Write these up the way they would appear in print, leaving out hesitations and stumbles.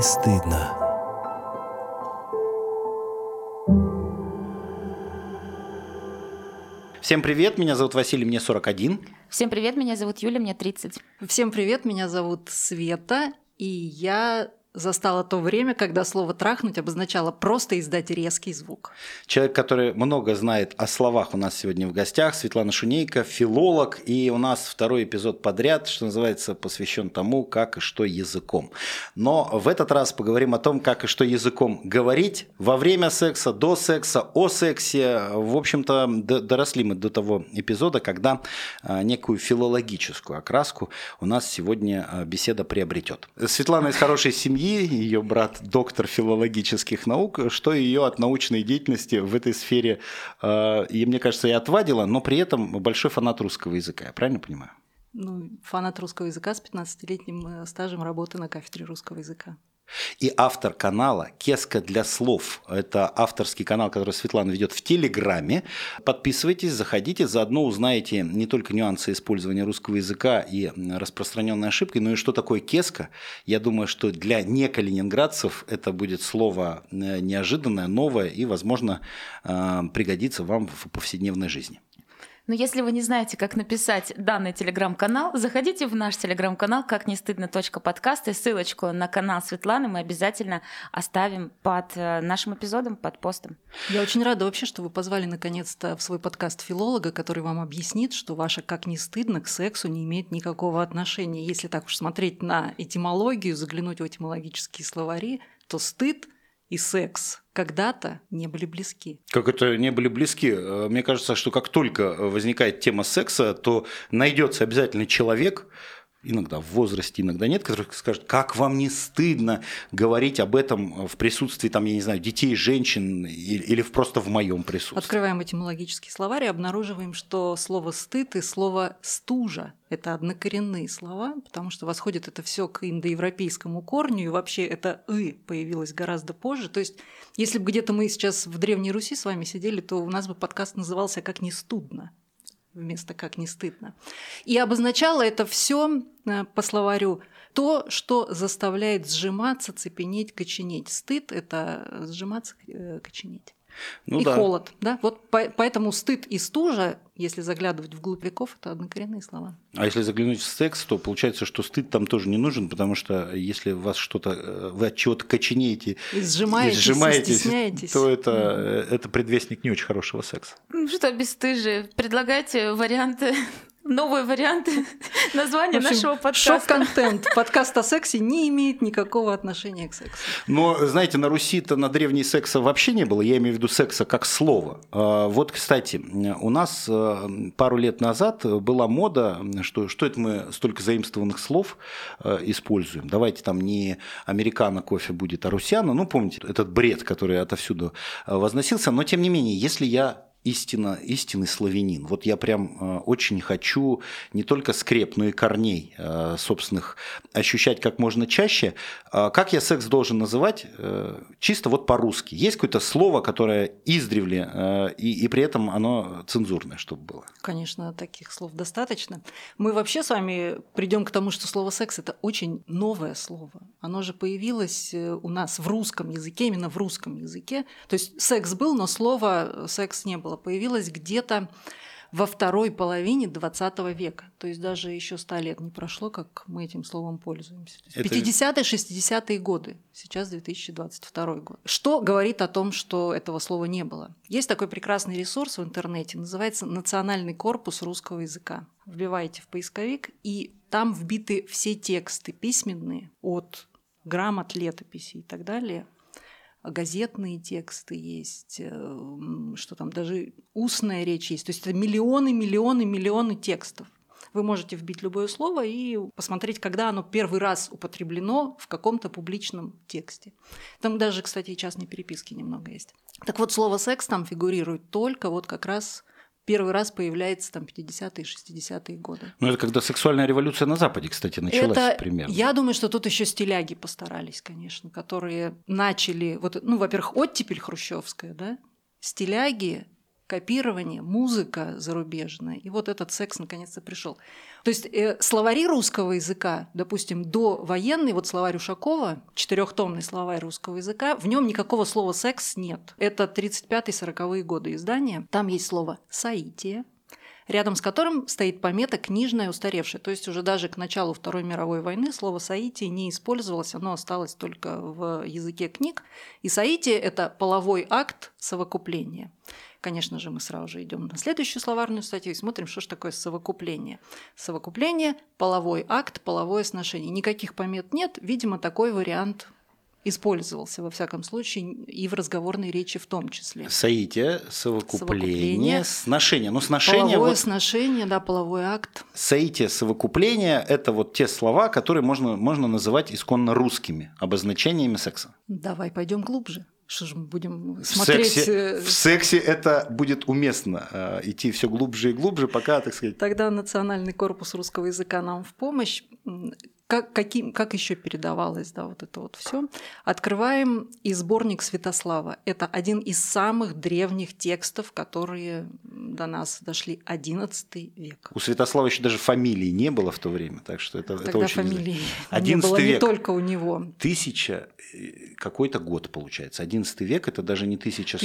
стыдно». Всем привет, меня зовут Василий, мне 41. Всем привет, меня зовут Юля, мне 30. Всем привет, меня зовут Света, и я застала то время, когда слово «трахнуть» обозначало просто издать резкий звук. Человек, который много знает о словах, у нас сегодня в гостях, Светлана Шунейко, филолог, и у нас второй эпизод подряд, что называется, посвящен тому, как и что языком. Но в этот раз поговорим о том, как и что языком говорить во время секса, до секса, о сексе. В общем-то, доросли мы до того эпизода, когда некую филологическую окраску у нас сегодня беседа приобретет. Светлана из хорошей семьи, ее брат доктор филологических наук, что ее от научной деятельности в этой сфере, и мне кажется, и отвадило, но при этом большой фанат русского языка, я правильно понимаю? Фанат русского языка с 15-летним стажем работы на кафедре русского языка. И автор канала «Кеска для слов». Это авторский канал, который Светлана ведет в Телеграме. Подписывайтесь, заходите, заодно узнаете не только нюансы использования русского языка и распространенные ошибки, но и что такое кеска. Я думаю, что для некалининградцев это будет слово неожиданное, новое и, возможно, пригодится вам в повседневной жизни. Но если вы не знаете, как написать данный телеграм-канал, заходите в наш телеграм-канал «Как не стыдно. Подкаст» и ссылочку на канал Светланы мы обязательно оставим под нашим эпизодом, под постом. Я очень рада вообще, что вы позвали наконец-то в свой подкаст филолога, который вам объяснит, что ваше «как не стыдно» к сексу не имеет никакого отношения. Если так уж смотреть на этимологию, заглянуть в этимологические словари, то стыд и секс когда-то не были близки. Как это не были близки? Мне кажется, что как только возникает тема секса, то найдется обязательно человек, иногда в возрасте, иногда нет, который скажет, как вам не стыдно говорить об этом в присутствии, там, я не знаю, детей, женщин или просто в моем присутствии. Открываем этимологический словарь и обнаруживаем, что слово «стыд» и слово «стужа» – это однокоренные слова, потому что восходит это все к индоевропейскому корню, и вообще это «ы» появилось гораздо позже. То есть, если бы где-то мы сейчас в Древней Руси с вами сидели, то у нас бы подкаст назывался «Как не стыдно», вместо «как не стыдно». И обозначало это все по словарю то, что заставляет сжиматься, цепенеть, коченеть. Стыд – это сжиматься, коченеть. И да. Холод. Да? Вот поэтому стыд и стужа, если заглядывать вглубь веков, это однокоренные слова. А если заглянуть в секс, то получается, что стыд там тоже не нужен, потому что если вас что-то, вы от чего-то коченеете и сжимаетесь, то это предвестник не очень хорошего секса. Что, бесстыжие, предлагайте варианты. Новые варианты названия нашего подкаста. Шок-контент. Подкаст о сексе не имеет никакого отношения к сексу. Но, знаете, на Руси-то на древней секса вообще не было. Я имею в виду секса как слово. Вот, кстати, у нас пару лет назад была мода, что это мы столько заимствованных слов используем. Давайте там не американо кофе будет, а русяна. Ну, помните, этот бред, который отовсюду возносился. Но, тем не менее, если я истинный славянин. Вот я прям очень хочу не только скреп, но и корней собственных ощущать как можно чаще. Как я секс должен называть? Чисто вот по-русски. Есть какое-то слово, которое издревле, и при этом оно цензурное, чтобы было? Конечно, таких слов достаточно. Мы вообще с вами придем к тому, что слово «секс» – это очень новое слово. Оно же появилось у нас в русском языке, именно в русском языке. То есть секс был, но слова «секс» не было. Появилось где-то во второй половине XX века. То есть даже еще 100 лет не прошло, как мы этим словом пользуемся. 50-е, 60-е годы. Сейчас 2022 год. Что говорит о том, что этого слова не было? Есть такой прекрасный ресурс в интернете, называется «Национальный корпус русского языка». Вбиваете в поисковик, и там вбиты все тексты письменные от грамот, летописей и так далее. Газетные тексты есть, что там даже устная речь есть. То есть это миллионы текстов. Вы можете вбить любое слово и посмотреть, когда оно первый раз употреблено в каком-то публичном тексте. Там даже, кстати, и частной переписки немного есть. Так вот, слово «секс» там фигурирует только вот как раз первый раз появляется там 50-е, 60-е годы. Ну, это когда сексуальная революция на Западе, кстати, началась примерно. Я думаю, что тут еще стиляги постарались, конечно, которые начали, во-первых, оттепель хрущевская, да? Стиляги копирование, музыка зарубежная, и вот этот секс наконец-то пришел. То есть словари русского языка, допустим, довоенный, вот словарь Ушакова, 4-томный словарь русского языка, в нем никакого слова «секс» нет. Это 35-40-е годы издания. Там есть слово «соитие», рядом с которым стоит помета «книжное устаревшее». То есть уже даже к началу Второй мировой войны слово «соитие» не использовалось, оно осталось только в языке книг. И соитие – это половой акт совокупления. Конечно же, мы сразу же идем на следующую словарную статью и смотрим, что же такое совокупление. Совокупление – половой акт, половое сношение. Никаких помет нет, видимо, такой вариант использовался, во всяком случае, и в разговорной речи в том числе. Соитие, совокупление, сношение. Ну, сношение. Половое сношение, да, половой акт. Соитие, совокупление – это вот те слова, которые можно называть исконно русскими обозначениями секса. Давай пойдем глубже. Что же мы будем смотреть? В сексе это будет уместно идти все глубже и глубже, пока, так сказать. Тогда Национальный корпус русского языка нам в помощь. Как еще передавалось, да, вот это вот все. Открываем и сборник Святослава. Это один из самых древних текстов, которые до нас дошли, XI век. У Святослава еще даже фамилии не было в то время, так что это Тогда очень фамилии не было век. не только у него. 1000 какой-то год получается. 11 век это даже не 1100.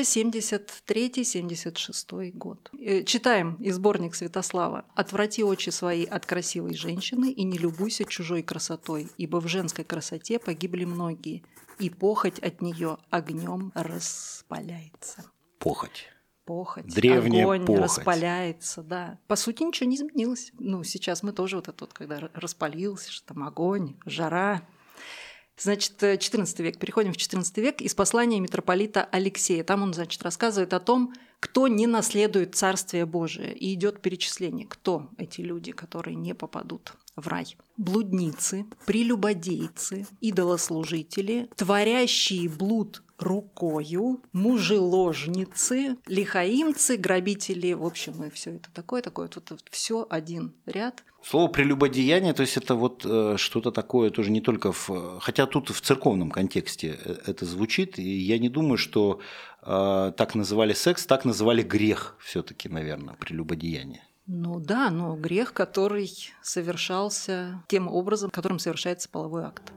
1073-76 год. Читаем из сборник Святослава. «Отврати очи свои от красивой женщины и не любуйся чужой красотой, ибо в женской красоте погибли многие, и похоть от нее огнем распаляется». Похоть. Древняя огонь похоть. Распаляется, да. По сути, ничего не изменилось. Ну, сейчас мы тоже вот это вот, когда распалился, что там огонь, жара. Значит, 14 век. Переходим в 14 век из послания митрополита Алексея. Там он, значит, рассказывает о том, кто не наследует Царствие Божие. И идет перечисление, кто эти люди, которые не попадут в рай. Блудницы, прелюбодейцы, идолослужители, творящие блуд рукою, мужеложницы, лихаимцы, грабители. В общем, и все это такое. Тут все один ряд. Слово прелюбодеяние, то есть это вот что-то такое тоже не только хотя тут в церковном контексте это звучит, и я не думаю, что так называли секс, так называли грех все-таки, наверное, прелюбодеяние. Ну да, но грех, который совершался тем образом, которым совершается половой акт.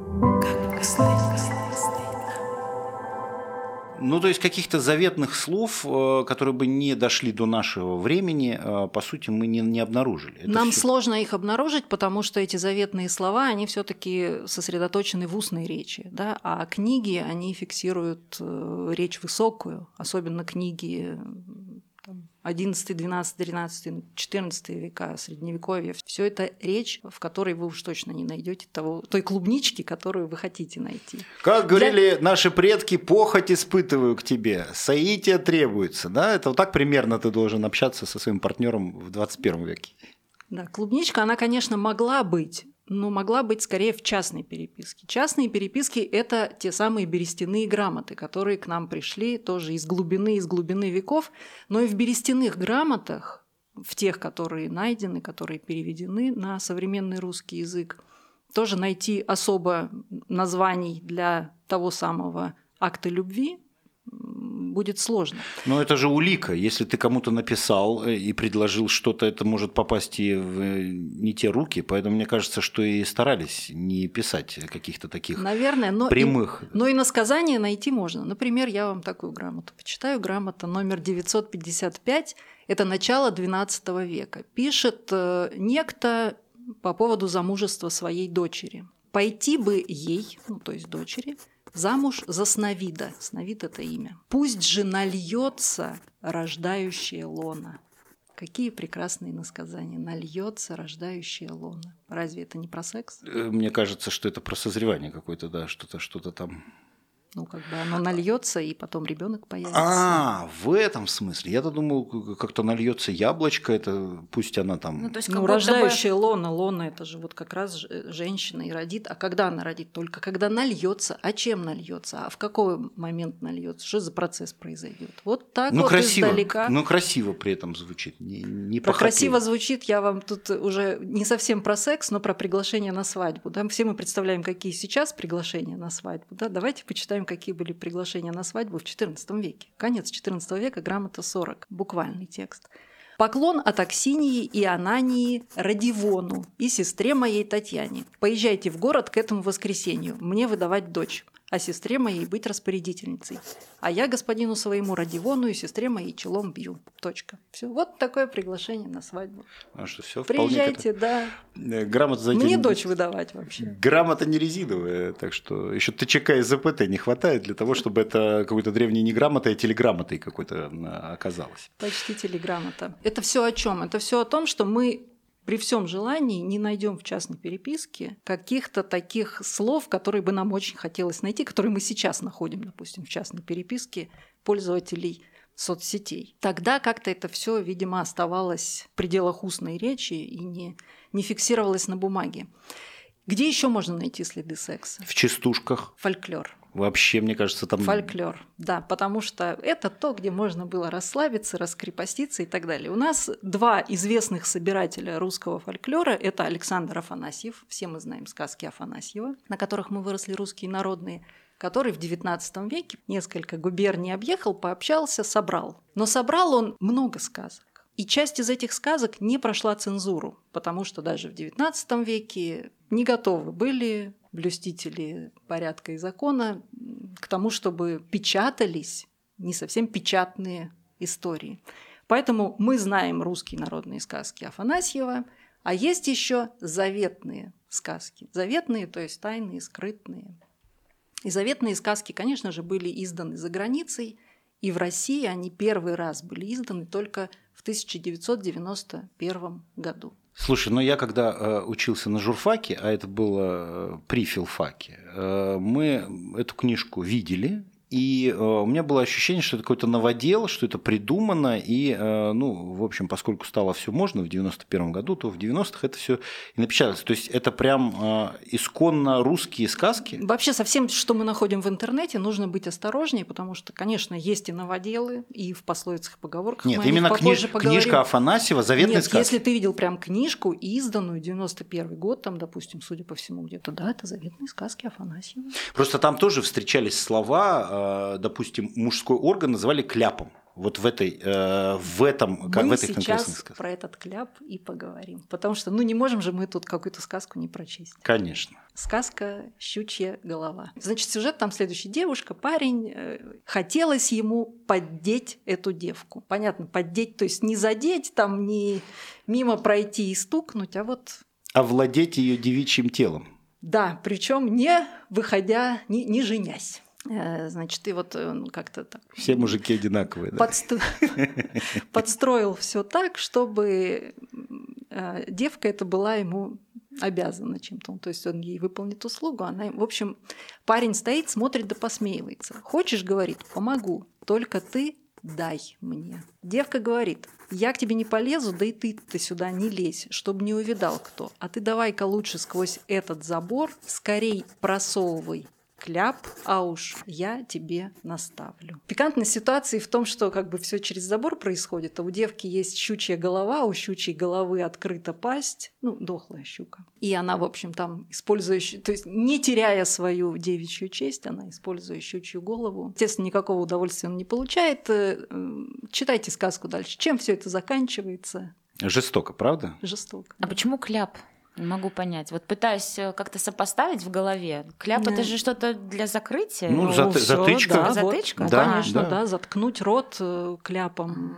Ну, то есть каких-то заветных слов, которые бы не дошли до нашего времени, по сути, мы не обнаружили. Это Нам всё... сложно их обнаружить, потому что эти заветные слова, они все-таки сосредоточены в устной речи, да? А книги, они фиксируют речь высокую, особенно книги 11, 12, 13, 14 века, Средневековье. Все это речь, в которой вы уж точно не найдете той клубнички, которую вы хотите найти. Как говорили наши предки, похоть испытываю к тебе, соитие требуется. Да? Это вот так примерно ты должен общаться со своим партнером в 21 веке. Да, клубничка, она, конечно, могла быть, но могла быть скорее в частной переписке. Частные переписки – это те самые берестяные грамоты, которые к нам пришли тоже из глубины веков, но и в берестяных грамотах, в тех, которые найдены, которые переведены на современный русский язык, тоже найти особо названий для того самого акта любви будет сложно. Но это же улика. Если ты кому-то написал и предложил что-то, это может попасть и в не те руки. Поэтому мне кажется, что и старались не писать каких-то таких прямых. Но и насказание найти можно. Например, я вам такую грамоту почитаю. Грамота номер 955. Это начало XII века. Пишет некто по поводу замужества своей дочери. «Пойти бы ей, то есть дочери, замуж за Сновида». Сновид – это имя. «Пусть же нальется рождающее лона». Какие прекрасные насказания. Нальется рождающее лона. Разве это не про секс? Мне кажется, что это про созревание какое-то, да, что-то там. Ну, как бы оно нальется, и потом ребенок появится. В этом смысле. Я-то думал, как-то нальется яблочко, это пусть она там. Рождающая лона, это же вот как раз женщина и родит. А когда она родит? Только когда нальется. А чем нальется? А в какой момент нальется? Что за процесс произойдет? Вот так красиво, издалека. Красиво при этом звучит. Не про красиво звучит, я вам тут уже не совсем про секс, но про приглашение на свадьбу. Да? Все мы представляем, какие сейчас приглашения на свадьбу. Да? Давайте почитаем читаем, какие были приглашения на свадьбу в XIV веке. Конец XIV века, грамота 40, буквальный текст. «Поклон от Аксиньи и Анании Радивону и сестре моей Татьяне. Поезжайте в город к этому воскресенью, мне выдавать дочь, а сестре моей быть распорядительницей. А я господину своему Радивону и сестре моей челом бью». Точка. Все. Вот такое приглашение на свадьбу. А что, все Приезжайте, да. Грамота за Мне дочь выдавать вообще. Грамота не резиновая, так что еще ТЧК и ЗПТ не хватает для того, чтобы это какой-то древней не грамотой, а телеграмотой какой-то оказалось. Почти телеграмота. Это все о чем? Это все о том, что мы при всем желании не найдем в частной переписке каких-то таких слов, которые бы нам очень хотелось найти, которые мы сейчас находим, допустим, в частной переписке пользователей соцсетей. Тогда как-то это все, видимо, оставалось в пределах устной речи и не фиксировалось на бумаге. Где еще можно найти следы секса? В частушках. Фольклор. Вообще, мне кажется, там... Фольклор, да, потому что это то, где можно было расслабиться, раскрепоститься и так далее. У нас два известных собирателя русского фольклора – это Александр Афанасьев, все мы знаем сказки Афанасьева, на которых мы выросли, русские народные, который в XIX веке несколько губерний объехал, пообщался, собрал. Но собрал он много сказок. И часть из этих сказок не прошла цензуру, потому что даже в XIX веке не готовы были блюстители порядка и закона к тому, чтобы печатались не совсем печатные истории. Поэтому мы знаем русские народные сказки Афанасьева, а есть еще заветные сказки. Заветные, то есть тайные, скрытные. И заветные сказки, конечно же, были изданы за границей, и в России они первый раз были изданы только в 1991 году. Слушай, ну я когда учился на журфаке, а это было при филфаке, мы эту книжку видели, и у меня было ощущение, что это какой-то новодел, что это придумано, и, ну, в общем, поскольку стало все можно в 91 году, то в 90-х это все и напечаталось. То есть это прям исконно русские сказки? Вообще со всем, что мы находим в интернете, нужно быть осторожнее, потому что, конечно, есть и новоделы, и в пословицах и поговорках. Нет, именно книжка Афанасьева «Заветные сказки». Если ты видел прям книжку, изданную 91 год, там, допустим, судя по всему, где-то, да, это «Заветные сказки» Афанасьева. Просто там тоже встречались слова, допустим, мужской орган называли кляпом. Вот в этой конкретной сказке. Мы сейчас про этот кляп и поговорим. Потому что, ну, не можем же мы тут какую-то сказку не прочесть. Конечно. Сказка «Щучья голова». Значит, сюжет там следующий. Девушка, парень, хотелось ему поддеть эту девку. Понятно, поддеть, то есть не задеть, там, не мимо пройти и стукнуть, а вот... Овладеть ее девичьим телом. Да, причем не выходя, не женясь. Значит, и вот он как-то так... Все мужики одинаковые, да? Подстроил все так, чтобы девка эта была ему обязана чем-то. То есть он ей выполнит услугу, она... В общем, парень стоит, смотрит да посмеивается. «Хочешь, — говорит, — помогу, только ты дай мне». Девка говорит: «Я к тебе не полезу, да и ты сюда не лезь, чтобы не увидал кто. А ты давай-ка лучше сквозь этот забор скорей просовывай кляп, а уж я тебе наставлю». Пикантность ситуации в том, что как бы все через забор происходит, а у девки есть щучья голова, у щучьей головы открыта пасть, ну, дохлая щука. И она, в общем, там, используя, то есть не теряя свою девичью честь, она использует щучью голову. Естественно, никакого удовольствия он не получает. Читайте сказку дальше. Чем все это заканчивается? Жестоко, правда? Жестоко. А почему кляп? Не могу понять. Вот пытаюсь как-то сопоставить в голове. Кляп это же что-то для закрытия? Ну, затычка. Да, затычка? Вот, да, конечно, да. Да, заткнуть рот кляпом.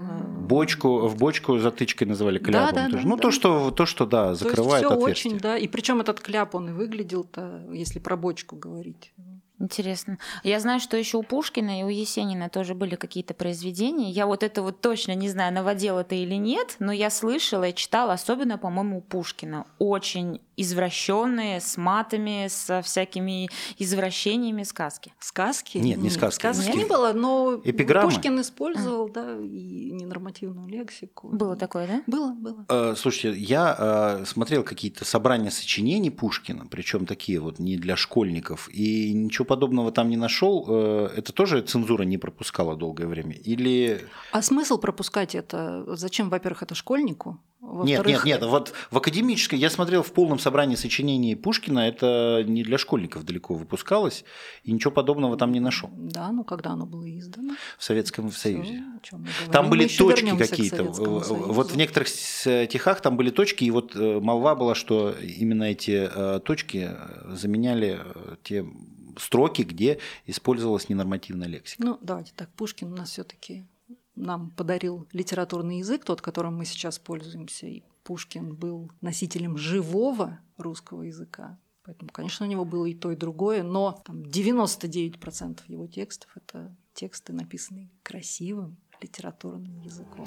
В бочку затычкой называли кляпом. Да, тоже. Ну, то, что да, закрывает всё отверстие. очень, да. И причем этот кляп, он и выглядел-то, если про бочку говорить. Интересно. Я знаю, что еще у Пушкина и у Есенина тоже были какие-то произведения. Я вот это вот точно не знаю, новодел это или нет, но я слышала и читала, особенно, по-моему, у Пушкина. Очень извращенные, с матами, со всякими извращениями сказки. Сказки? Нет, не сказки. Сказок не было, но эпиграммы? Пушкин использовал, да, и ненормативную лексику. Было такое, да? Было. Слушайте, я смотрел какие-то собрания сочинений Пушкина, причем такие вот не для школьников, и ничего подобного там не нашел. Это тоже цензура не пропускала долгое время? Или... А смысл пропускать это? Зачем, во-первых, это школьнику? Во-вторых... Нет. Вот в академической, я смотрел в полном собрании сочинений Пушкина, это не для школьников далеко выпускалось, и ничего подобного там не нашел. Да, когда оно было издано. В Советском Союзе. Всё, там были точки какие-то. Вот в некоторых стихах там были точки, и вот молва была, что именно эти точки заменяли те строки, где использовалась ненормативная лексика. Давайте так, Пушкин у нас все-таки нам подарил литературный язык, тот, которым мы сейчас пользуемся, и Пушкин был носителем живого русского языка. Поэтому, конечно, у него было и то, и другое, но 99% его текстов – это тексты, написанные красивым литературным языком.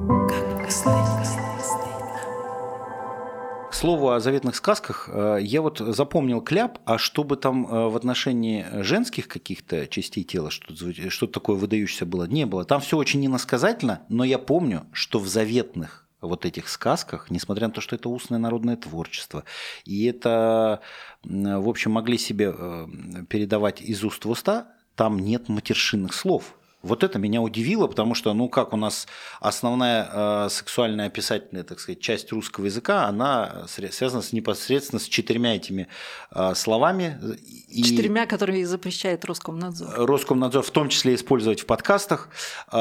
К слову о заветных сказках, я вот запомнил кляп, а чтобы там в отношении женских каких-то частей тела что-то такое выдающееся было, не было. Там все очень иносказательно, но я помню, что в заветных вот этих сказках, несмотря на то, что это устное народное творчество, и это, в общем, могли себе передавать из уст в уста, там нет матершинных слов. Вот это меня удивило, потому что, как у нас основная сексуальная описательная, так сказать, часть русского языка, она связана непосредственно с 4 этими словами. 4, которые запрещает Роскомнадзор. Роскомнадзор в том числе использовать в подкастах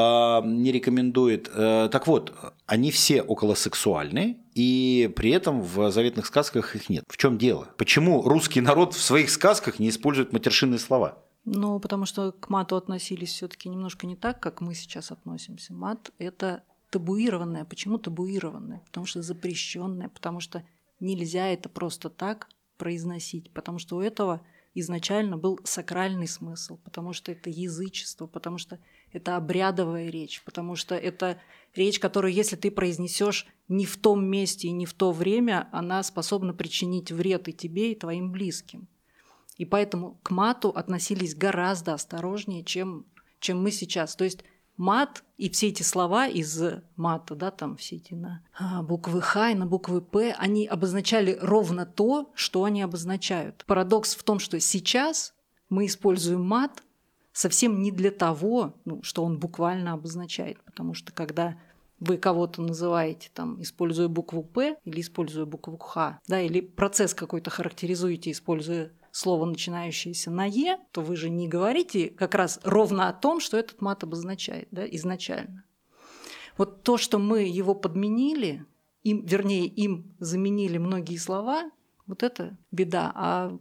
не рекомендует. Так вот, они все околосексуальные, и при этом в заветных сказках их нет. В чем дело? Почему русский народ в своих сказках не использует матершинные слова? Потому что к мату относились все-таки немножко не так, как мы сейчас относимся. Мат – это табуированное. Почему табуированное? Потому что запрещенное, потому что нельзя это просто так произносить, потому что у этого изначально был сакральный смысл, потому что это язычество, потому что это обрядовая речь, потому что это речь, которую, если ты произнесешь не в том месте и не в то время, она способна причинить вред и тебе, и твоим близким. И поэтому к мату относились гораздо осторожнее, чем мы сейчас. То есть мат и все эти слова из мата, там все эти на буквы Х и на буквы П, они обозначали ровно то, что они обозначают. Парадокс в том, что сейчас мы используем мат совсем не для того, что он буквально обозначает. Потому что когда вы кого-то называете, используя букву П или используя букву Х, или процесс какой-то характеризуете, используя слово, начинающееся на «е», то вы же не говорите как раз ровно о том, что этот мат обозначает, изначально. Вот то, что мы его подменили, им заменили многие слова, вот это беда. А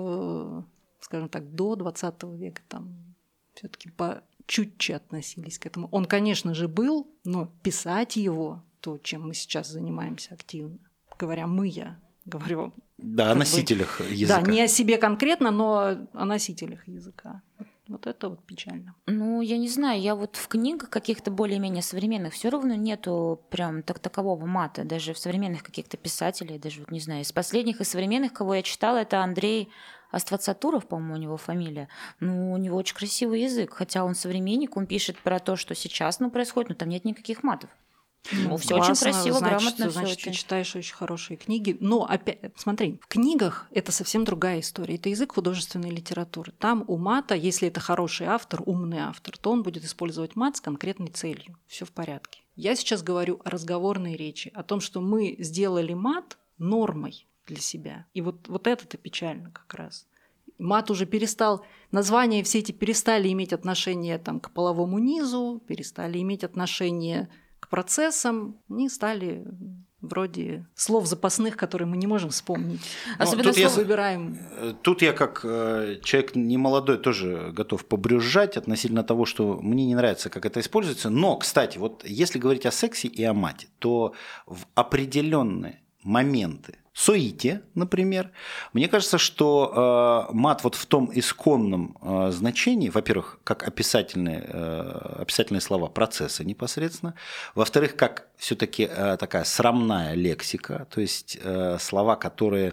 скажем так, до 20 века все-таки почутче относились к этому. Он, конечно же, был, но писать его, то, чем мы сейчас занимаемся активно, я говорю... Да, о носителях языка. Да, не о себе конкретно, но о носителях языка. Вот это печально. Я не знаю, я в книгах каких-то более-менее современных все равно нету прям такового мата, даже в современных каких-то писателей, даже не знаю, из последних, из современных, кого я читала, это Андрей Аствацатуров, по-моему, у него фамилия. У него очень красивый язык, хотя он современник, он пишет про то, что сейчас происходит, но там нет никаких матов. Все очень красиво, грамотно. Значит, ты читаешь очень хорошие книги. Но опять, смотри, в книгах это совсем другая история. Это язык художественной литературы. Там у мата, если это хороший автор, умный автор, то он будет использовать мат с конкретной целью. Все в порядке. Я сейчас говорю о разговорной речи, о том, что мы сделали мат нормой для себя. И вот это-то печально как раз. Мат уже перестал, названия все эти перестали иметь отношение к половому низу, перестали иметь отношение к процессам, они стали вроде слов запасных, которые мы не можем вспомнить. Особенно тут выбираем. Тут я, как человек немолодой, тоже готов побрюзжать относительно того, что мне не нравится, как это используется. Но, кстати, если говорить о сексе и о мате, то в определенные моменты соития, например, мне кажется, что мат в том исконном значении, во-первых, как описательные слова процесса непосредственно, во-вторых, как все-таки такая срамная лексика, то есть слова, которые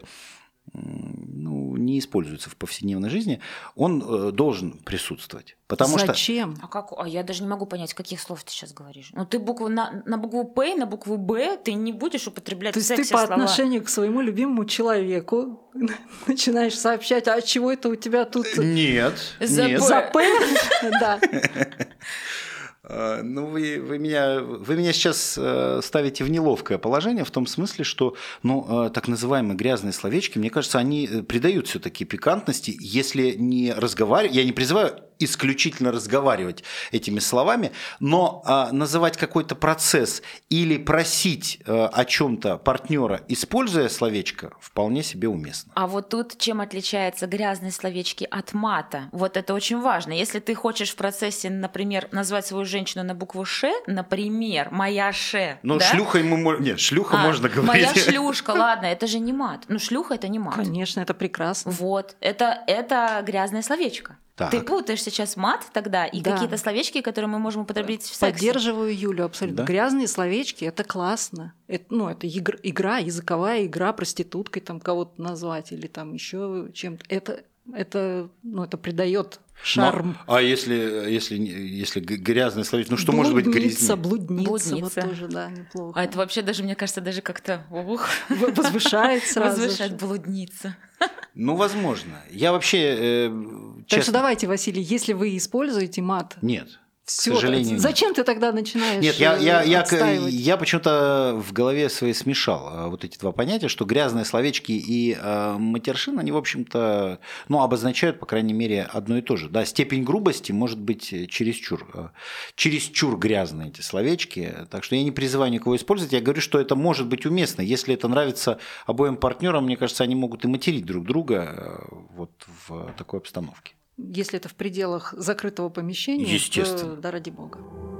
не используются в повседневной жизни, он должен присутствовать. Зачем? А я даже не могу понять, каких слов ты сейчас говоришь. Ты на букву П и на букву Б ты не будешь употреблять в сексе слова. То есть ты по отношению к своему любимому человеку начинаешь сообщать, а чего это у тебя тут? Нет. За П? Да. вы меня сейчас ставите в неловкое положение в том смысле, что так называемые грязные словечки, мне кажется, они придают все-таки пикантности, если не разговаривать. Я не призываю исключительно разговаривать этими словами, но называть какой-то процесс или просить о чем-то партнера, используя словечко, вполне себе уместно. А вот тут чем отличаются грязные словечки от мата? Вот это очень важно. Если ты хочешь в процессе, например, назвать свою женщину на букву «ш», например, «моя ше», да? Шлюха можно говорить. «Моя шлюшка», ладно, это же не мат. Шлюха – это не мат. Конечно, это прекрасно. Вот, это грязное словечко. Так. Ты путаешь сейчас мат тогда и какие-то словечки, которые мы можем употребить в сексе. Поддерживаю Юлю абсолютно. Да? Грязные словечки – это классно. Это игра, языковая игра, проституткой там кого-то назвать или там еще чем-то. Это придает шарм. А если грязное словечко, что может быть грязнее? Блудница. Вот тоже, да, неплохо. А это вообще даже, мне кажется, даже как-то возвышает сразу. Возвышает блудница. Возможно. Я вообще, Так что давайте, Василий, если вы используете мат... Нет. Всё, к сожалению, зачем ты тогда начинаешь? Нет, я почему-то в голове своей смешал вот эти два понятия, что грязные словечки и матершин, они, в общем-то, обозначают, по крайней мере, одно и то же. Да, степень грубости может быть чересчур грязные эти словечки, так что я не призываю никого использовать, я говорю, что это может быть уместно. Если это нравится обоим партнерам, мне кажется, они могут и материть друг друга вот в такой обстановке. Если это в пределах закрытого помещения, естественно, то да, ради бога.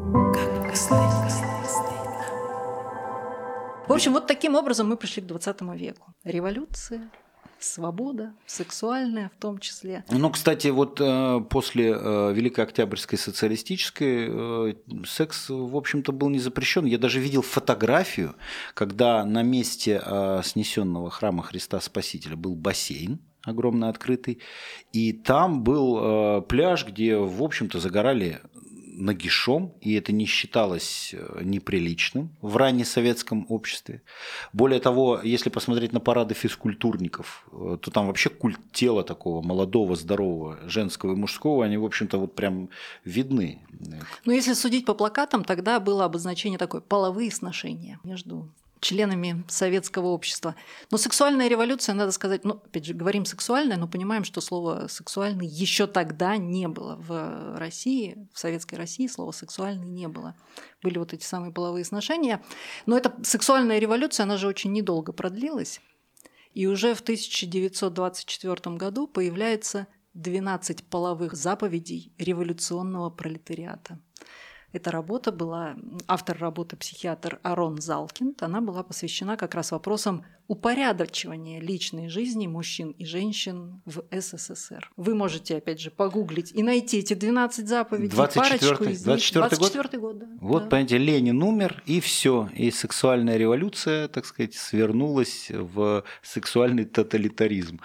В общем, вот таким образом мы пришли к 20 веку. Революция, свобода, сексуальная в том числе. Кстати, вот после Великой Октябрьской социалистической секс, в общем-то, был не запрещен. Я даже видел фотографию, когда на месте снесенного храма Христа Спасителя был бассейн, огромно открытый, и там был пляж, где, в общем-то, загорали нагишом, и это не считалось неприличным в раннесоветском обществе. Более того, если посмотреть на парады физкультурников, то там вообще культ тела такого молодого, здорового, женского и мужского, они, в общем-то, вот прям видны. Но если судить по плакатам, тогда было обозначение такое: половые сношения между членами советского общества. Но сексуальная революция, надо сказать, опять же, говорим сексуальная, но понимаем, что слово «сексуальный» еще тогда не было в России, в советской России слова «сексуальный» не было. Были вот эти самые половые сношения. Но эта сексуальная революция, она же очень недолго продлилась. И уже в 1924 году появляется 12 половых заповедей революционного пролетариата. Эта работа была, автор работы психиатр Арон Залкинд, она была посвящена как раз вопросам упорядочивания личной жизни мужчин и женщин в СССР. Вы можете, опять же, погуглить и найти эти 12 заповедей, парочку из них. 24-й год, да. Вот, да. Понимаете, Ленин умер, и все. И сексуальная революция, так сказать, свернулась в сексуальный тоталитаризм.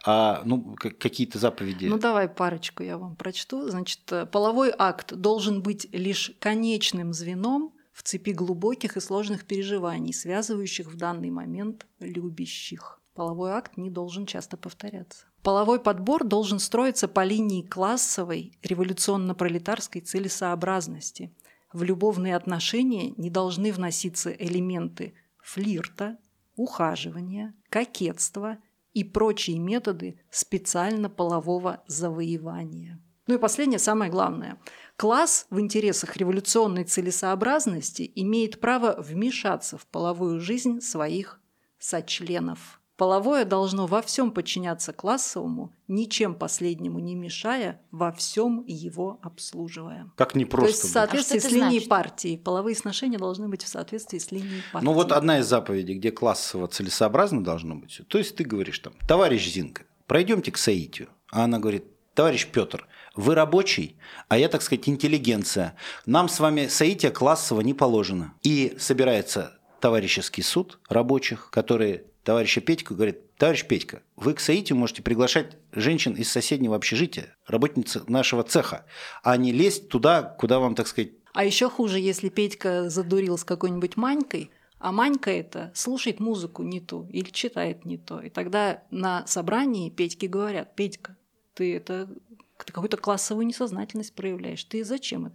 Какие-то заповеди? Давай парочку я вам прочту. Значит, половой акт должен быть лишь конечным звеном в цепи глубоких и сложных переживаний, связывающих в данный момент любящих. Половой акт не должен часто повторяться. Половой подбор должен строиться по линии классовой, революционно-пролетарской целесообразности. В любовные отношения не должны вноситься элементы флирта, ухаживания, кокетства и прочие методы специально полового завоевания. И последнее, самое главное. Класс в интересах революционной целесообразности имеет право вмешаться в половую жизнь своих сочленов. Половое должно во всем подчиняться классовому, ничем последнему не мешая, во всем его обслуживая. Как непросто. То есть в соответствии с линией партии. Половые сношения должны быть в соответствии с линией партии. Вот одна из заповедей, где классово целесообразно должно быть. То есть ты говоришь там: товарищ Зинка, пройдемте к соитию. А она говорит: товарищ Петр, вы рабочий, а я, так сказать, интеллигенция. Нам с вами соития классово не положено. И собирается товарищеский суд рабочих, которые товарища Петьку говорит: товарищ Петька, вы к соитию можете приглашать женщин из соседнего общежития, работниц нашего цеха, а не лезть туда, куда вам, так сказать... А еще хуже, если Петька задурил с какой-нибудь Манькой, а Манька это слушает музыку не ту или читает не то. И тогда на собрании Петьке говорят: Петька, ты какую-то классовую несознательность проявляешь. Ты зачем это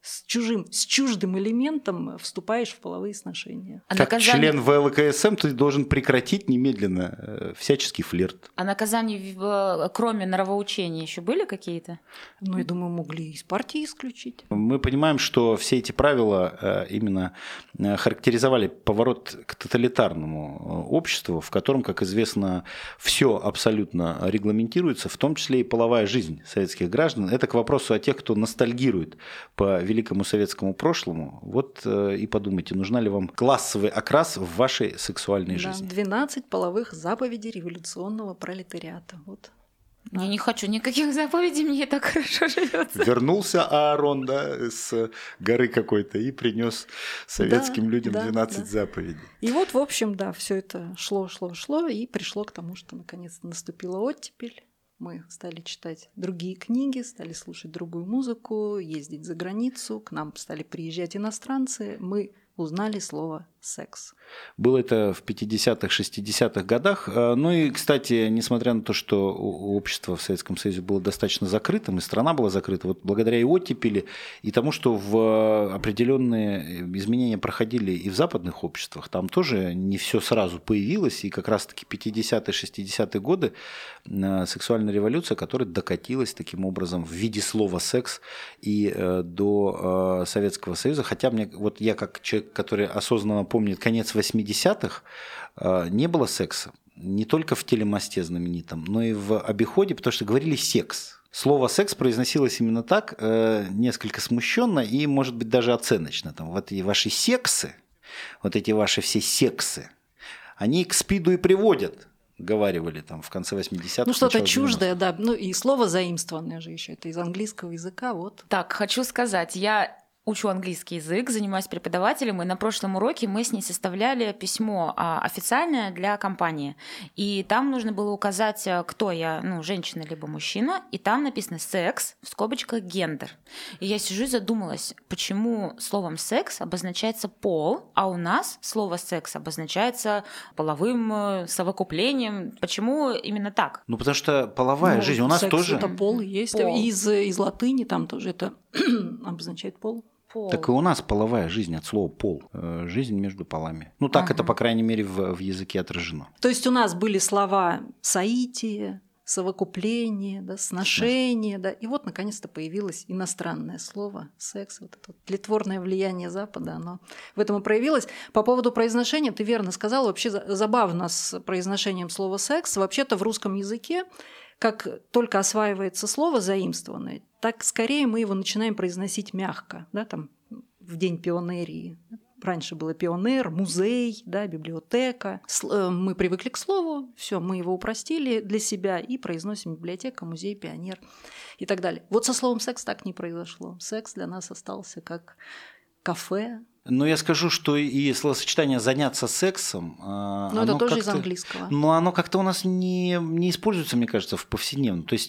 с чуждым элементом вступаешь в половые сношения. Как член ВЛКСМ ты должен прекратить немедленно всяческий флирт. А наказания, кроме нравоучения, еще были какие-то? Ну, я думаю, могли из партии исключить. Мы понимаем, что все эти правила именно характеризовали поворот к тоталитарному обществу, в котором, как известно, все абсолютно регламентируется, в том числе и половая жизнь советских граждан. Это к вопросу о тех, кто ностальгирует по великому советскому прошлому. Вот и подумайте, нужна ли вам классовый окрас в вашей сексуальной жизни. 12 половых заповедей революционного пролетариата. Вот. Я не хочу никаких заповедей, мне так хорошо живется. Вернулся Аарон, да, с горы какой-то и принес советским людям 12 заповедей. И вот, в общем, да, все это шло и пришло к тому, что наконец-то наступила оттепель. Мы стали читать другие книги, стали слушать другую музыку, ездить за границу, к нам стали приезжать иностранцы. Мы узнали слово «секс». Было это в 50-х, 60-х годах. Ну и, кстати, несмотря на то, что общество в Советском Союзе было достаточно закрытым, и страна была закрыта, вот благодаря и оттепели, и тому, что в определенные изменения проходили и в западных обществах, там тоже не все сразу появилось, и как раз-таки 50-е, 60-е годы сексуальная революция, которая докатилась таким образом в виде слова «секс» и до Советского Союза. Хотя вот я как человек, который осознанно помнит конец 80-х, не было секса. Не только в телемосте знаменитом, но и в обиходе, потому что говорили «секс». Слово «секс» произносилось именно так, несколько смущенно и, может быть, даже оценочно. Там, вот эти ваши сексы, вот эти ваши все сексы, они к СПИДу и приводят, говаривали там в конце 80-х. Ну, что-то чуждое, да. Ну, и слово заимствованное же еще, это из английского языка, вот. Так, хочу сказать, я учу английский язык, занимаюсь преподавателем, и на прошлом уроке мы с ней составляли письмо официальное для компании. И там нужно было указать, кто я, женщина либо мужчина, и там написано «секс», в скобочках «гендер». И я сижу и задумалась, почему словом «секс» обозначается «пол», а у нас слово «секс» обозначается половым совокуплением. Почему именно так? Ну, потому что половая жизнь у нас секс тоже... это пол есть. Пол. Из латыни там тоже это обозначает пол. Так и у нас половая жизнь от слова «пол». Жизнь между полами. Ну, так это, по крайней мере, в языке отражено. То есть у нас были слова «соитие», «совокупление», да, «сношение». Да, и вот, наконец-то, появилось иностранное слово «секс». Вот это вот тлетворное влияние Запада, оно в этом и проявилось. По поводу произношения, ты верно сказала, вообще забавно с произношением слова «секс». Вообще-то в русском языке, как только осваивается слово заимствованное, так скорее мы его начинаем произносить мягко, да, там в день пионерии. Раньше было пионер, музей, да, библиотека. Мы привыкли к слову, все, мы его упростили для себя и произносим библиотека, музей, пионер и так далее. Вот со словом «секс» так не произошло. Секс для нас остался как кафе. Но я скажу, что и словосочетание «заняться сексом», но это тоже из английского. Но оно как-то у нас не используется, мне кажется, в повседневном. То есть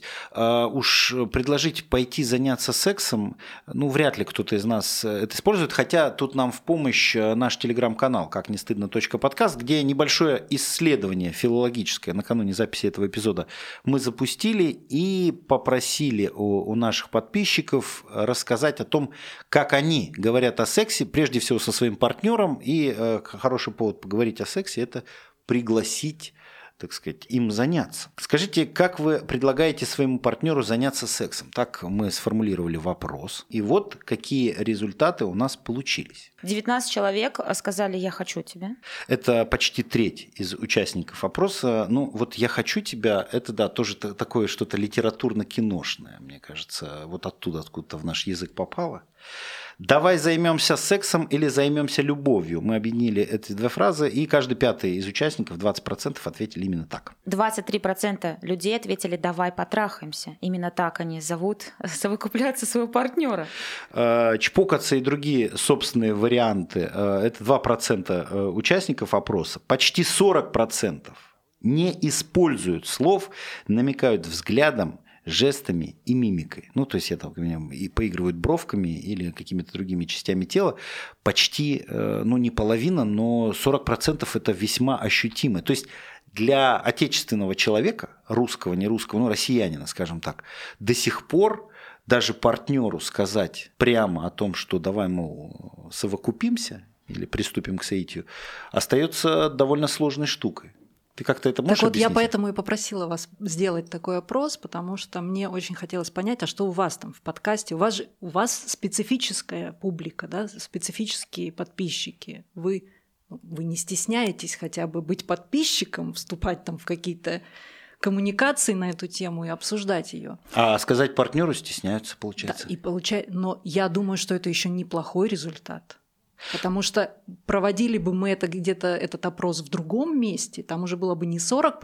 уж предложить пойти заняться сексом, вряд ли кто-то из нас это использует. Хотя тут нам в помощь наш телеграм-канал «Как не стыдно. Подкаст», где небольшое исследование филологическое накануне записи этого эпизода мы запустили и попросили у наших подписчиков рассказать о том, как они говорят о сексе, прежде всего со своим партнером, и хороший повод поговорить о сексе – это пригласить, так сказать, им заняться. Скажите, как вы предлагаете своему партнеру заняться сексом? Так мы сформулировали вопрос, и вот какие результаты у нас получились. 19 человек сказали «я хочу тебя». Это почти треть из участников опроса. Вот «я хочу тебя» – это, да, тоже такое что-то литературно-киношное, мне кажется, вот оттуда, откуда-то в наш язык попало. «Давай займемся сексом» или «займемся любовью». Мы объединили эти две фразы, и каждый пятый из участников, 20%, ответили именно так. 23% людей ответили «давай потрахаемся». Именно так они зовут совокупляться своего партнера. Чпокаться и другие собственные варианты – это 2% участников опроса. Почти 40% не используют слов, намекают взглядом, жестами и мимикой. То есть это и поигрывают бровками или какими-то другими частями тела. Почти, не половина, но 40% это весьма ощутимо. То есть для отечественного человека, русского, не русского, россиянина, скажем так, до сих пор даже партнеру сказать прямо о том, что давай, мол, совокупимся или приступим к соитию, остается довольно сложной штукой. Ты как-то это можешь объяснить? Так вот, я поэтому и попросила вас сделать такой опрос, потому что мне очень хотелось понять, а что у вас там в подкасте? У вас специфическая публика, да, специфические подписчики. Вы не стесняетесь хотя бы быть подписчиком, вступать там в какие-то коммуникации на эту тему и обсуждать ее. А сказать партнеру стесняются, получается. Да, но я думаю, что это еще неплохой результат. Потому что проводили бы мы этот опрос в другом месте, там уже было бы не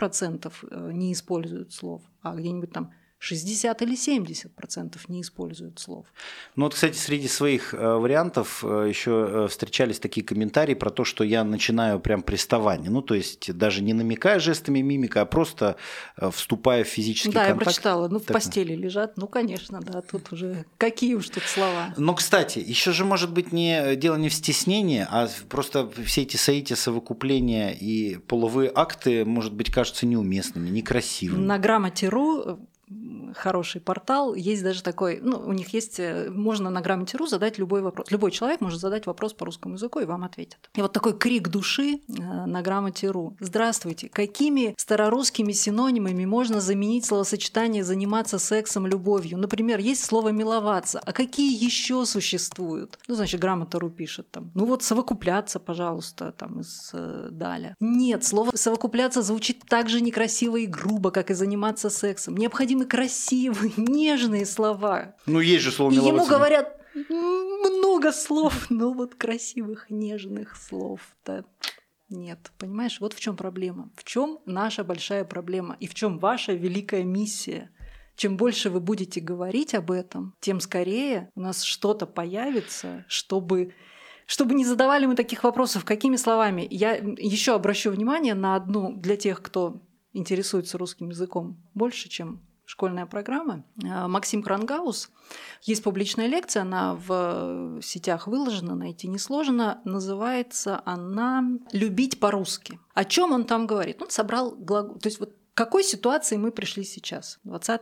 40% не используют слов, а где-нибудь там 60 или 70% не используют слов. Ну вот, кстати, среди своих вариантов еще встречались такие комментарии про то, что я начинаю прям приставание. Ну, то есть даже не намекая жестами мимика, а просто вступая в физический контакт. Да, я прочитала. В постели лежат. Конечно, да, тут уже какие уж тут слова. Но, кстати, еще же может быть дело не в стеснении, а просто все эти соития, совокупления и половые акты, может быть, кажутся неуместными, некрасивыми. На Грамоте.ру хороший портал, есть даже такой, у них есть, можно на Грамоте.ру задать любой вопрос. Любой человек может задать вопрос по русскому языку, и вам ответят. И вот такой крик души на Грамоте.ру. Здравствуйте, какими старорусскими синонимами можно заменить словосочетание «заниматься сексом, любовью»? Например, есть слово «миловаться», а какие еще существуют? Значит, Грамота.ру пишет там, совокупляться, пожалуйста, там из Даля. Нет, слово «совокупляться» звучит так же некрасиво и грубо, как и «заниматься сексом». Необходимы красивые, нежные слова. Есть же слово «миловаться». «миловаться». И ему говорят много слов, но вот красивых, нежных слов-то нет. Понимаешь, вот в чем проблема. В чем наша большая проблема и в чем ваша великая миссия. Чем больше вы будете говорить об этом, тем скорее у нас что-то появится, чтобы не задавали мы таких вопросов, какими словами. Я еще обращу внимание на одну для тех, кто интересуется русским языком больше, чем школьная программа. Максим Крангаус. Есть публичная лекция, она в сетях выложена, найти несложно. Называется она «Любить по-русски». О чем он там говорит? Он собрал глагол. То есть вот к какой ситуации мы пришли сейчас,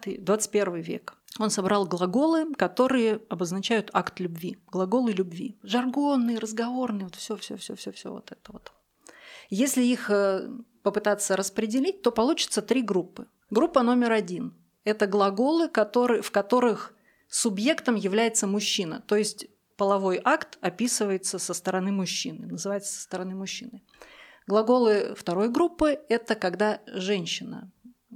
21 век. Он собрал глаголы, которые обозначают акт любви. Глаголы любви. Жаргонные, разговорные, вот все вот это вот. Если их попытаться распределить, то получится 3 группы. Группа номер 1 – это глаголы, в которых субъектом является мужчина. То есть половой акт описывается со стороны мужчины, называется со стороны мужчины. Глаголы второй группы – это когда женщина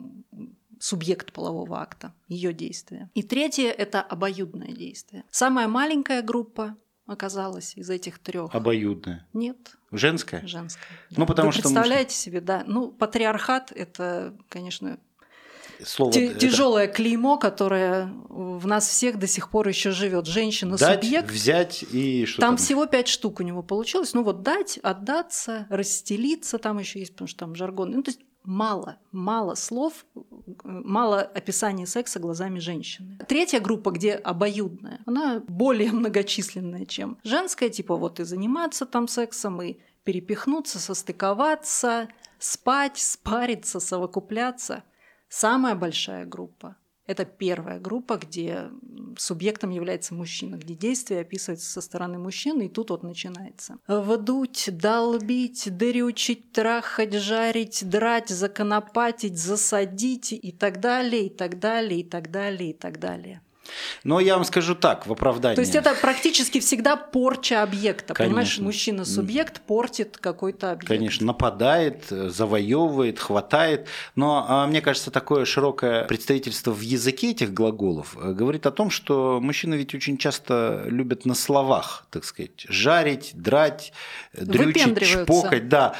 – субъект полового акта, ее действие. И третье – это обоюдное действие. Самая маленькая группа оказалась из этих 3. Обоюдная? Нет. Женская? Женская. Да. Потому Вы что представляете себе, да. патриархат – это, конечно, слово тяжелое клеймо, которое в нас всех до сих пор еще живет. Женщина субъект. Взять и что там всего 5 штук у него получилось. Дать, отдаться, расстелиться, там еще есть, потому что там жаргон. То есть мало слов, мало описания секса глазами женщины. Третья группа, где обоюдная, она более многочисленная, чем женская, типа и заниматься там сексом, и перепихнуться, состыковаться, спать, спариться, совокупляться. Самая большая группа – это первая группа, где субъектом является мужчина, где действие описывается со стороны мужчины, и тут начинается. Вдуть, долбить, дрючить, трахать, жарить, драть, законопатить, засадить и так далее, и так далее, и так далее, и так далее. Но я вам скажу так, в оправдании. То есть это практически всегда порча объекта. Конечно. Понимаешь, мужчина-субъект портит какой-то объект. Конечно, нападает, завоевывает, хватает. Но мне кажется, такое широкое представительство в языке этих глаголов говорит о том, что мужчины ведь очень часто любят на словах, так сказать, жарить, драть, дрючить, чпокать. Да.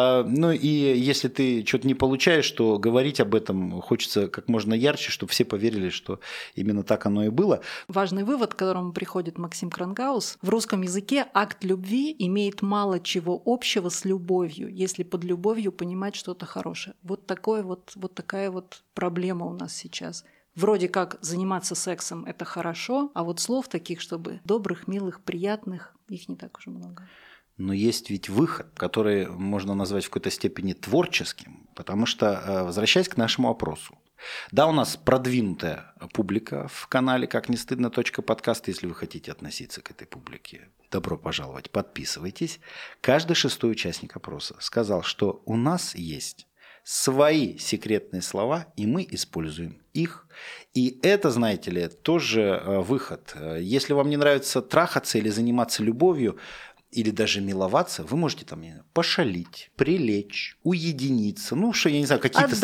И если ты что-то не получаешь, то говорить об этом хочется как можно ярче, чтобы все поверили, что именно так оно и было. Важный вывод, к которому приходит Максим Крангаус. В русском языке акт любви имеет мало чего общего с любовью, если под любовью понимать что-то хорошее. Вот такая проблема у нас сейчас. Вроде как заниматься сексом – это хорошо, а вот слов таких, чтобы добрых, милых, приятных, их не так уж много. но есть ведь выход, который можно назвать в какой-то степени творческим, потому что, возвращаясь к нашему опросу, да, у нас продвинутая публика в канале «Как не стыдно. Подкаст». Если вы хотите относиться к этой публике, добро пожаловать, подписывайтесь. Каждый 6-й участник опроса сказал, что у нас есть свои секретные слова, и мы используем их. И это, знаете ли, тоже выход. Если вам не нравится трахаться или заниматься любовью, или даже миловаться, вы можете там пошалить, прилечь, уединиться, ну, что, я не знаю, какие-то...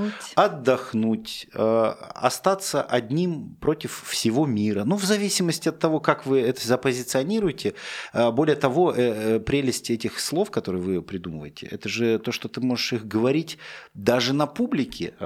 Отдохнуть, остаться одним против всего мира. Ну, в зависимости от того, как вы это запозиционируете. Более того, прелесть этих слов, которые вы придумываете, это же то, что ты можешь их говорить даже на публике.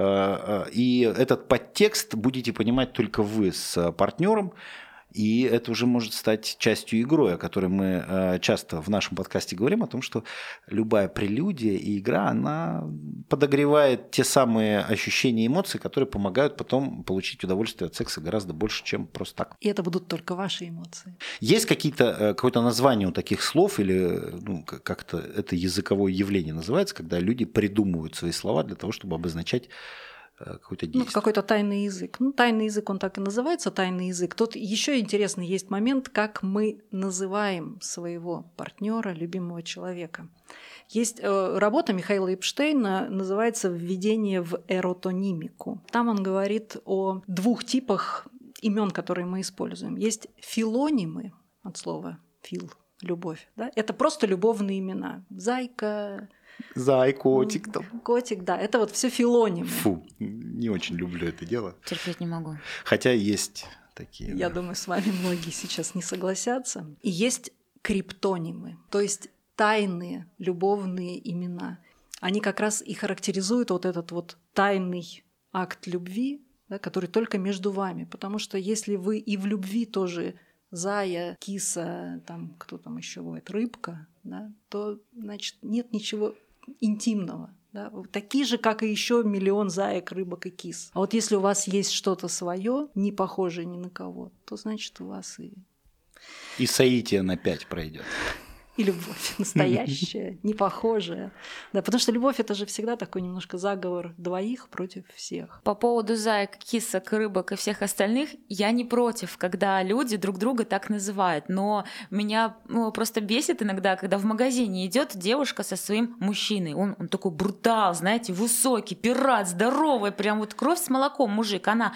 И этот подтекст будете понимать только вы с партнером. И это уже может стать частью игры, о которой мы часто в нашем подкасте говорим, о том, что любая прелюдия и игра, она подогревает те самые ощущения и эмоции, которые помогают потом получить удовольствие от секса гораздо больше, чем просто так. И это будут только ваши эмоции. Есть какое-то название у таких слов, или как-то это языковое явление называется, когда люди придумывают свои слова для того, чтобы обозначать какое-то действие. Какой-то тайный язык. Тайный язык, он так и называется, тайный язык. Тут еще интересный есть момент, как мы называем своего партнера, любимого человека. Есть работа Михаила Эпштейна, называется «Введение в эротонимику». Там он говорит о 2 типах имен, которые мы используем. Есть филонимы, от слова «фил», любовь. Да? Это просто любовные имена. Зайка, Зай, котик там. Котик, да, это вот все филонимы. Фу, не очень люблю это дело. Терпеть не могу. Хотя есть такие. Я думаю, с вами многие сейчас не согласятся. И есть криптонимы, то есть тайные любовные имена. Они как раз и характеризуют вот этот вот тайный акт любви, да, который только между вами. Потому что если вы и в любви тоже зая, киса, там кто там еще бывает, рыбка, да, то, значит, нет ничего интимного. Да? Такие же, как и еще миллион заек, рыбок и кис. А вот если у вас есть что-то свое, не похожее ни на кого, то значит у вас и соитие на 5 пройдет. И любовь настоящая, не похожая. Да, потому что любовь — это же всегда такой немножко заговор двоих против всех. По поводу заек, кисок, рыбок и всех остальных, я не против, когда люди друг друга так называют. Но меня просто бесит иногда, когда в магазине идет девушка со своим мужчиной. Он такой брутал, знаете, высокий, пират, здоровый, прям вот кровь с молоком мужик. Она: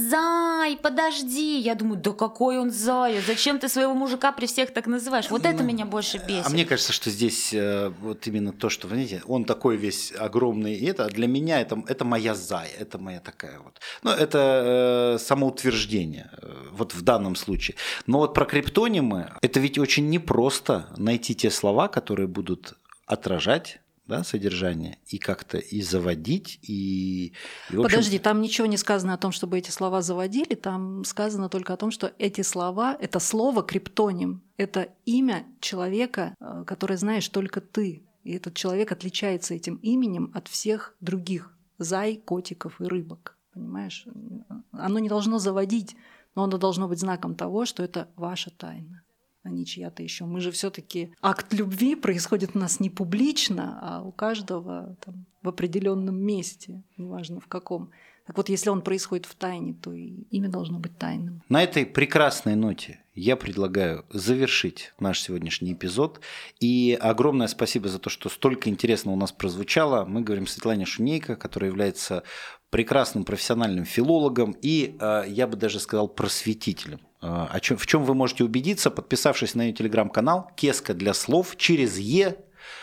«Зай, подожди!» Я думаю, да какой он зая? Зачем ты своего мужика при всех так называешь? Вот это меня больше бесит. А мне кажется, что здесь вот именно то, что, знаете, он такой весь огромный, и это для меня это моя зая, это моя такая вот. Ну, это самоутверждение вот в данном случае. Но вот про криптонимы, это ведь очень непросто найти те слова, которые будут отражать, да, содержание, и как-то и заводить, и в общем... Подожди, там ничего не сказано о том, чтобы эти слова заводили, там сказано только о том, что эти слова, это слово криптоним, это имя человека, которое знаешь только ты, и этот человек отличается этим именем от всех других зай, котиков и рыбок, понимаешь? Оно не должно заводить, но оно должно быть знаком того, что это ваша тайна, а не чья-то еще. Мы же все-таки акт любви происходит у нас не публично, а у каждого там, в определенном месте, неважно в каком. Так вот, если он происходит в тайне, то и имя должно быть тайным. На этой прекрасной ноте я предлагаю завершить наш сегодняшний эпизод. И огромное спасибо за то, что столько интересного у нас прозвучало. Мы говорим Светлане Шунейко, которая является прекрасным профессиональным филологом и, я бы даже сказал, просветителем. В чем вы можете убедиться, подписавшись на ее телеграм-канал «Кеска для слов» через «Е».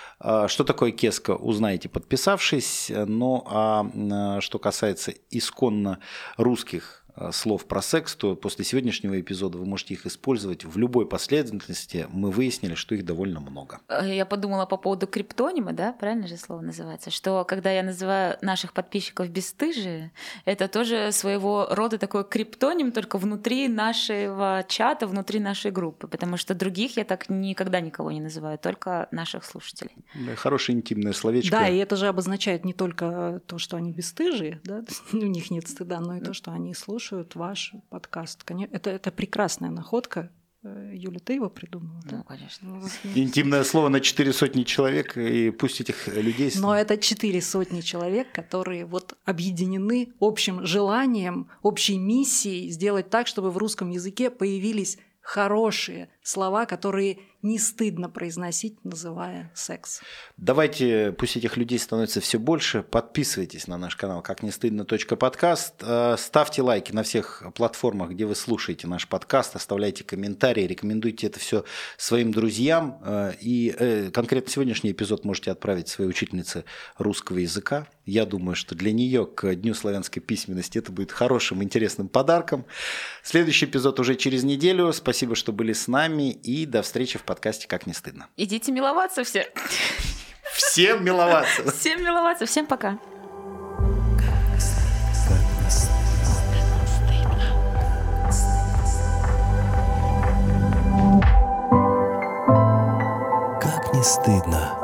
Что такое кеска, узнаете, подписавшись. Ну а что касается исконно русских слов про секс, то после сегодняшнего эпизода вы можете их использовать в любой последовательности. Мы выяснили, что их довольно много. Я подумала по поводу криптонима, да, правильно же слово называется, что когда я называю наших подписчиков бесстыжие, это тоже своего рода такой криптоним, только внутри нашего чата, внутри нашей группы, потому что других я так никогда никого не называю, только наших слушателей. Хорошее интимное словечко. Да, и это же обозначает не только то, что они бесстыжие, да, у них нет стыда, но и то, что они слушают ваш подкаст. Это прекрасная находка. Юля, ты его придумала, да? Ну, конечно. Интимное слово на 400 человек, и пусть этих людей... Но это 400 человек, которые вот объединены общим желанием, общей миссией сделать так, чтобы в русском языке появились хорошие слова, которые не стыдно произносить, называя секс. Давайте, пусть этих людей становится все больше. Подписывайтесь на наш канал «Как не стыдно. Подкаст». Ставьте лайки на всех платформах, где вы слушаете наш подкаст. Оставляйте комментарии, рекомендуйте это все своим друзьям. И конкретно сегодняшний эпизод можете отправить своей учительнице русского языка. Я думаю, что для нее к Дню славянской письменности это будет хорошим, интересным подарком. Следующий эпизод уже через неделю. Спасибо, что были с нами. И до встречи в подкасте «Как не стыдно». Идите миловаться все. Всем миловаться. Всем миловаться. Всем пока. Как не стыдно.